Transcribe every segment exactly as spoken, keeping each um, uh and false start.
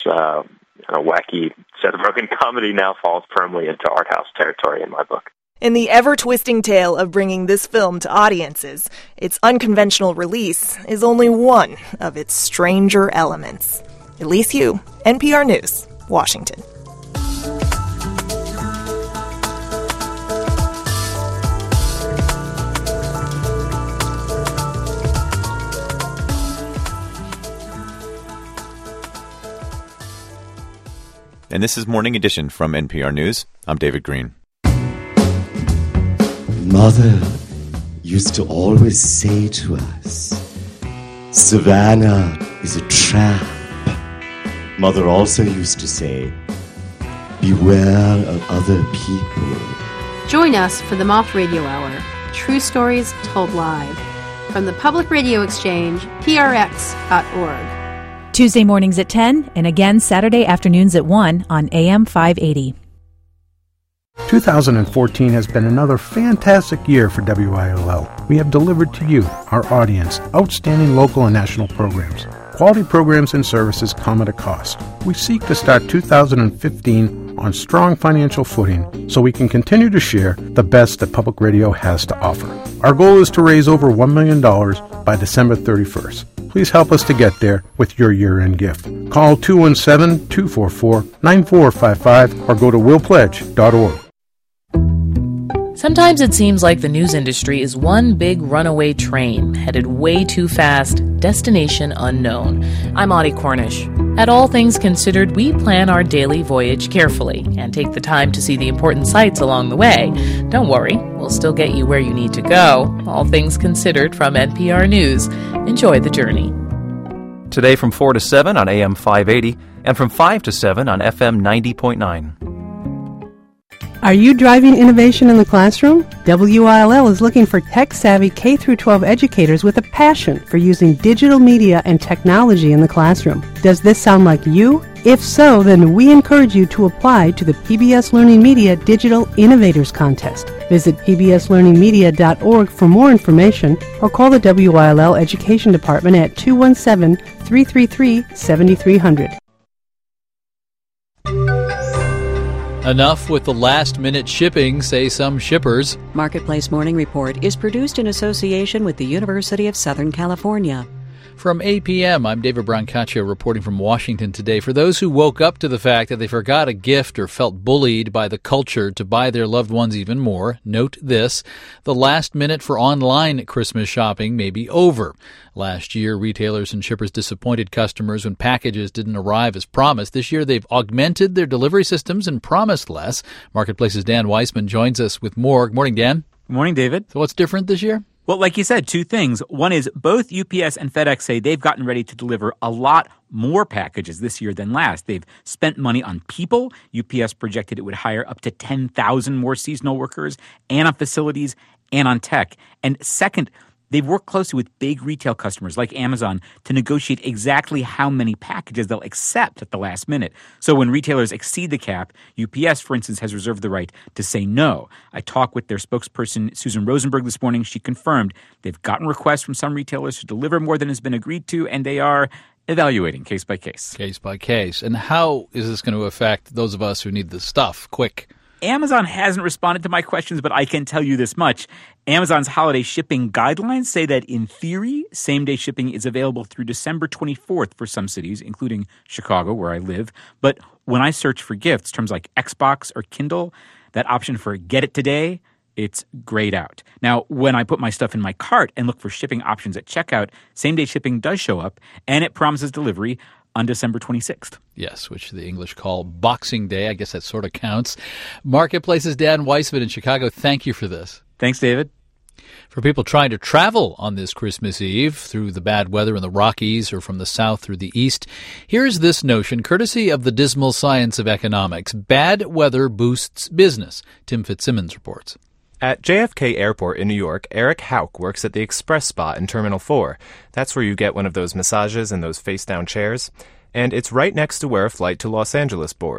uh, a wacky Seth Rogen comedy now falls firmly into art house territory in my book. In the ever-twisting tale of bringing this film to audiences, its unconventional release is only one of its stranger elements. Elise Hu, N P R News, Washington. And this is Morning Edition from N P R News. I'm David Green. Mother used to always say to us, Savannah is a trap. Mother also used to say, beware of other people. Join us for the Moth Radio Hour, true stories told live. From the Public Radio Exchange, P R X dot org. Tuesday mornings at ten, and again Saturday afternoons at one on A M five eighty. two thousand fourteen has been another fantastic year for W I L L. We have delivered to you, our audience, outstanding local and national programs. Quality programs and services come at a cost. We seek to start two thousand fifteen on strong financial footing so we can continue to share the best that public radio has to offer. Our goal is to raise over one million dollars by December thirty-first. Please help us to get there with your year-end gift. Call two one seven, two four four, nine four five five or go to will pledge dot org. Sometimes it seems like the news industry is one big runaway train, headed way too fast, destination unknown. I'm Audie Cornish. At All Things Considered, we plan our daily voyage carefully and take the time to see the important sights along the way. Don't worry, we'll still get you where you need to go. All Things Considered from N P R News. Enjoy the journey. Today from four to seven on A M five eighty and from five to seven on F M ninety point nine. Are you driving innovation in the classroom? W I L L is looking for tech-savvy K through twelve educators with a passion for using digital media and technology in the classroom. Does this sound like you? If so, then we encourage you to apply to the P B S Learning Media Digital Innovators Contest. Visit p b s learning media dot org for more information or call the W I L L Education Department at two one seven, three three three, seven three zero zero. Enough with the last-minute shipping, say some shippers. Marketplace Morning Report is produced in association with the University of Southern California. From eight p.m., I'm David Brancaccio reporting from Washington today. For those who woke up to the fact that they forgot a gift or felt bullied by the culture to buy their loved ones even more, note this: the last minute for online Christmas shopping may be over. Last year, retailers and shippers disappointed customers when packages didn't arrive as promised. This year, they've augmented their delivery systems and promised less. Marketplace's Dan Weissman joins us with more. Good morning, Dan. Good morning, David. So what's different this year? Well, like you said, two things. One is both U P S and FedEx say they've gotten ready to deliver a lot more packages this year than last. They've spent money on people. U P S projected it would hire up to ten thousand more seasonal workers, and on facilities, and on tech. And second, they've worked closely with big retail customers like Amazon to negotiate exactly how many packages they'll accept at the last minute. So when retailers exceed the cap, U P S, for instance, has reserved the right to say no. I talked with their spokesperson, Susan Rosenberg, this morning. She confirmed they've gotten requests from some retailers to deliver more than has been agreed to, and they are evaluating case by case. Case by case. And how is this going to affect those of us who need the stuff quick? Amazon hasn't responded to my questions, but I can tell you this much. Amazon's holiday shipping guidelines say that, in theory, same-day shipping is available through December twenty-fourth for some cities, including Chicago, where I live. But when I search for gifts, terms like Xbox or Kindle, that option for get it today, it's grayed out. Now, when I put my stuff in my cart and look for shipping options at checkout, same-day shipping does show up, and it promises delivery on December twenty-sixth. Yes, which the English call Boxing Day. I guess that sort of counts. Marketplace's Dan Weissman in Chicago, thank you for this. Thanks, David. For people trying to travel on this Christmas Eve through the bad weather in the Rockies or from the south through the east, here's this notion, courtesy of the dismal science of economics. Bad weather boosts business. Tim Fitzsimmons reports. At J F K Airport in New York, Eric Hauk works at the Express Spot in Terminal four. That's where you get one of those massages and those face-down chairs. And it's right next to where a flight to Los Angeles boards.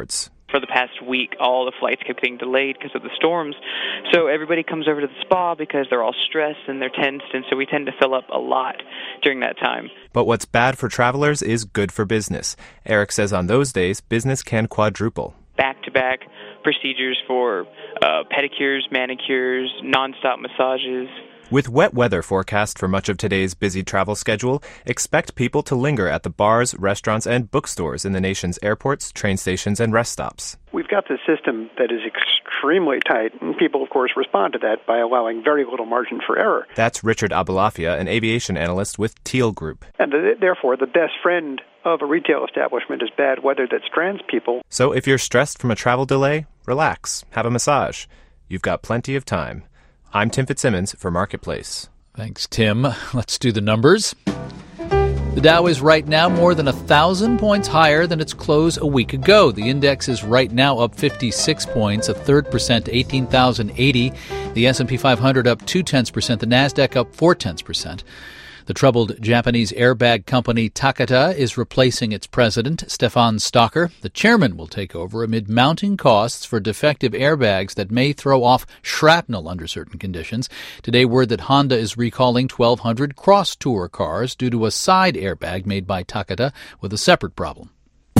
For the past week, all the flights kept getting delayed because of the storms. So everybody comes over to the spa because they're all stressed and they're tensed, and so we tend to fill up a lot during that time. But what's bad for travelers is good for business. Eric says on those days, business can quadruple. Back-to-back procedures for uh, pedicures, manicures, nonstop massages. With wet weather forecast for much of today's busy travel schedule, expect people to linger at the bars, restaurants, and bookstores in the nation's airports, train stations, and rest stops. We've got this system that is extremely tight, and people, of course, respond to that by allowing very little margin for error. That's Richard Abulafia, an aviation analyst with Teal Group. And th- therefore, the best friend of a retail establishment is bad weather that strands people. So if you're stressed from a travel delay, relax, have a massage. You've got plenty of time. I'm Tim Fitzsimmons for Marketplace. Thanks, Tim. Let's do the numbers. The Dow is right now more than one thousand points higher than its close a week ago. The index is right now up fifty-six points, a third percent to eighteen thousand eighty. The S and P five hundred up two-tenths percent. The NASDAQ up four-tenths percent. The troubled Japanese airbag company Takata is replacing its president, Stefan Stocker. The chairman will take over amid mounting costs for defective airbags that may throw off shrapnel under certain conditions. Today, word that Honda is recalling twelve hundred Cross Tour cars due to a side airbag made by Takata with a separate problem.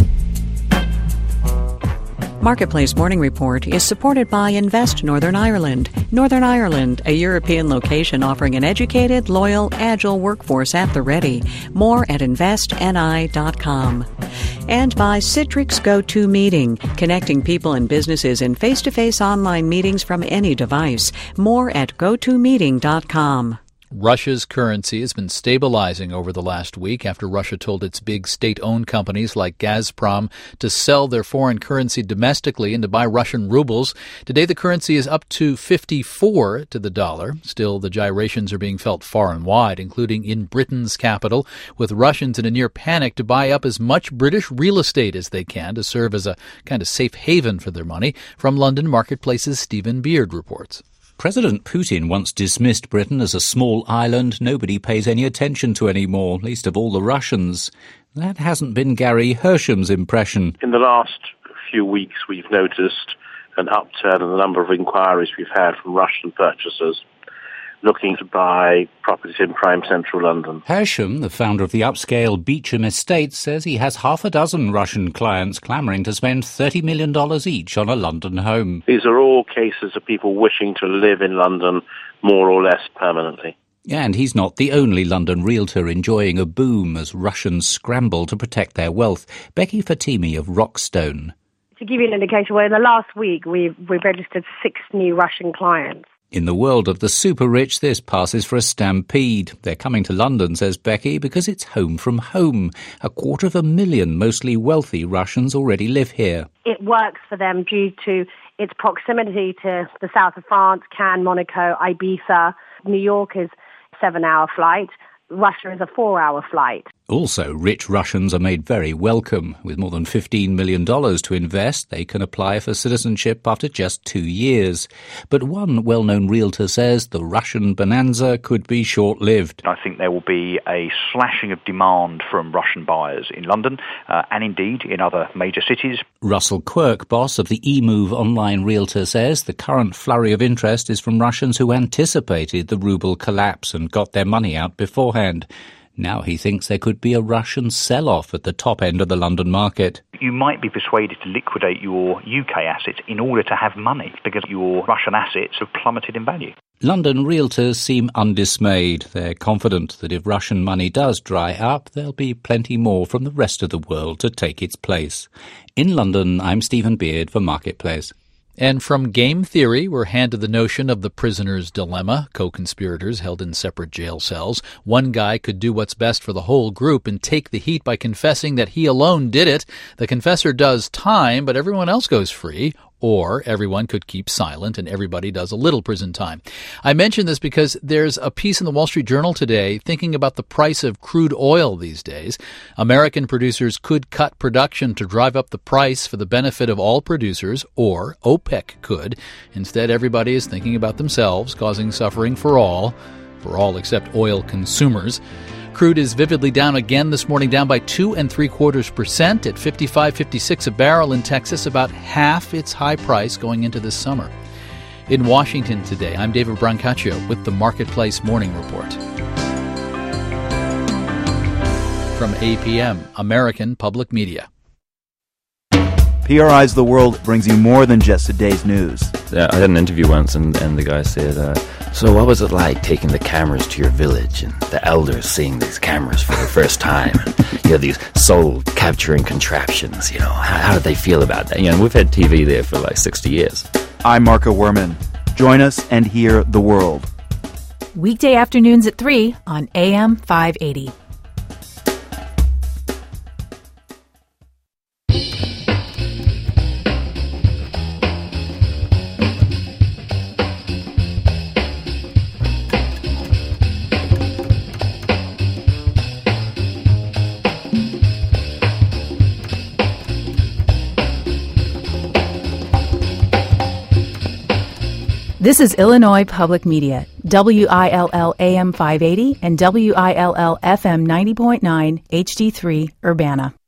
Marketplace Morning Report is supported by Invest Northern Ireland. Northern Ireland, a European location offering an educated, loyal, agile workforce at the ready. More at invest n i dot com. And by Citrix GoToMeeting, connecting people and businesses in face-to-face online meetings from any device. More at go to meeting dot com. Russia's currency has been stabilizing over the last week after Russia told its big state-owned companies like Gazprom to sell their foreign currency domestically and to buy Russian rubles. Today, the currency is up to fifty-four to the dollar. Still, the gyrations are being felt far and wide, including in Britain's capital, with Russians in a near panic to buy up as much British real estate as they can to serve as a kind of safe haven for their money. From London, Marketplace's Stephen Beard reports. President Putin once dismissed Britain as a small island nobody pays any attention to anymore, least of all the Russians. That hasn't been Gary Hersham's impression. In the last few weeks, we've noticed an upturn in the number of inquiries we've had from Russian purchasers looking to buy properties in prime central London. Hersham, the founder of the upscale Beecham Estate, says he has half a dozen Russian clients clamouring to spend thirty million dollars each on a London home. These are all cases of people wishing to live in London more or less permanently. And he's not the only London realtor enjoying a boom as Russians scramble to protect their wealth. Becky Fatimi of Rockstone. To give you an indication, well, in the last week, we've, we've registered six new Russian clients. In the world of the super-rich, this passes for a stampede. They're coming to London, says Becky, because it's home from home. A quarter of a million mostly wealthy Russians already live here. It works for them due to its proximity to the south of France, Cannes, Monaco, Ibiza. New York is a seven-hour flight. Russia is a four-hour flight. Also, rich Russians are made very welcome. With more than fifteen million dollars to invest, they can apply for citizenship after just two years. But one well-known realtor says the Russian bonanza could be short-lived. I think there will be a slashing of demand from Russian buyers in London uh, and indeed in other major cities. Russell Quirk, boss of the eMove online realtor, says the current flurry of interest is from Russians who anticipated the ruble collapse and got their money out beforehand. Now he thinks there could be a Russian sell-off at the top end of the London market. You might be persuaded to liquidate your U K assets in order to have money because your Russian assets have plummeted in value. London realtors seem undismayed. They're confident that if Russian money does dry up, there'll be plenty more from the rest of the world to take its place. In London, I'm Stephen Beard for Marketplace. And from game theory, we're handed the notion of the prisoner's dilemma, co-conspirators held in separate jail cells. One guy could do what's best for the whole group and take the heat by confessing that he alone did it. The confessor does time, but everyone else goes free. Or everyone could keep silent and everybody does a little prison time. I mention this because there's a piece in the Wall Street Journal today thinking about the price of crude oil these days. American producers could cut production to drive up the price for the benefit of all producers, or OPEC could. Instead, everybody is thinking about themselves, causing suffering for all, for all except oil consumers. Crude is vividly down again this morning, down by two and three quarters percent at fifty-five fifty-six a barrel in Texas, about half its high price going into this summer. In Washington today, I'm David Brancaccio with the Marketplace Morning Report. From A P M, American Public Media. P R I's The World brings you more than just a day's news. Yeah, I had an interview once, and, and the guy said, uh, so what was it like taking the cameras to your village and the elders seeing these cameras for the first time? And, you know, these soul-capturing contraptions, you know, how, how did they feel about that? You know, we've had T V there for like sixty years. I'm Marco Werman. Join us and hear the world. Weekday afternoons at three on A M five eighty. This is Illinois Public Media, W I L L A M five eighty and W I L L F M ninety point nine H D three Urbana.